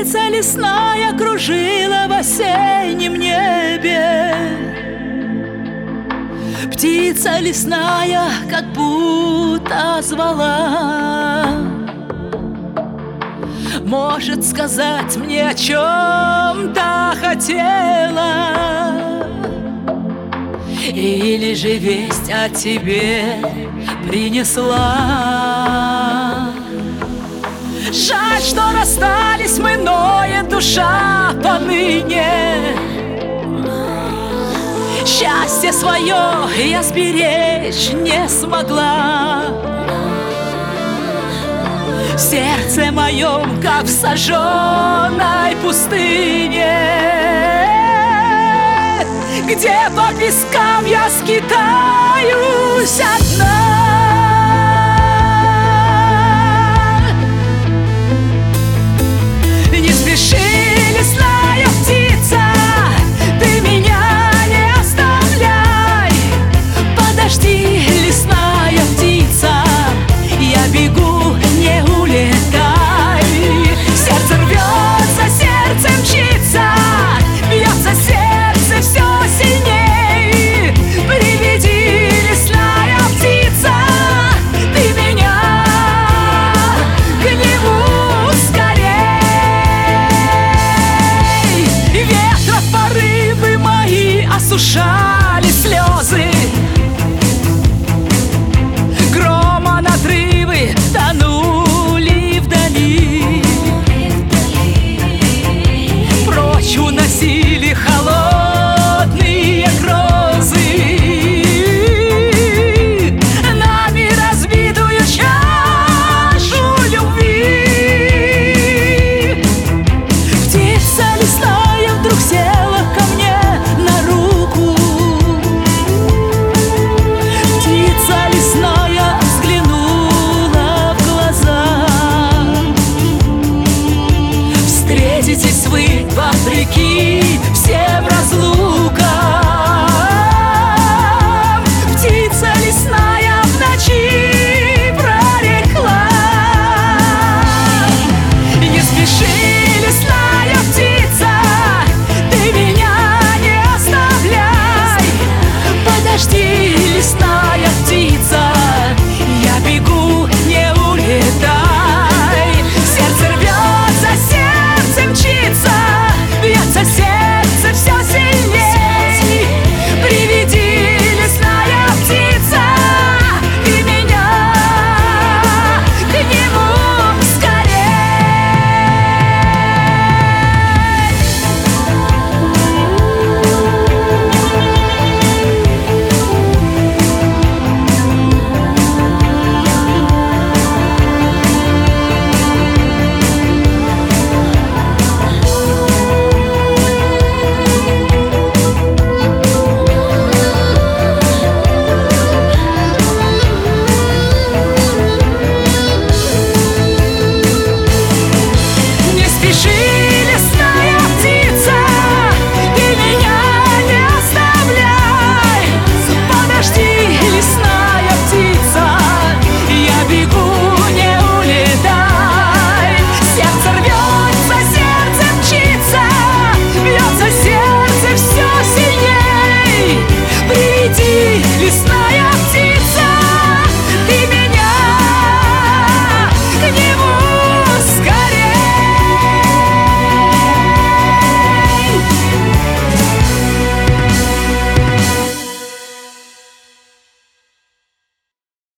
Птица лесная кружила в осеннем небе. Птица лесная как будто звала. Может сказать мне, о чем-то хотела, или же весть о тебе принесла. Жаль, что расстались мы, ноет душа поныне. Счастье свое я сберечь не смогла. В сердце моем, как в сожженной пустыне, где по пескам я скитаюсь одна.